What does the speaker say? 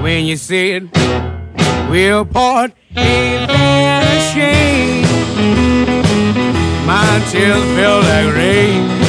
when you said we'll part, ain't that a shame? My tears felt like rain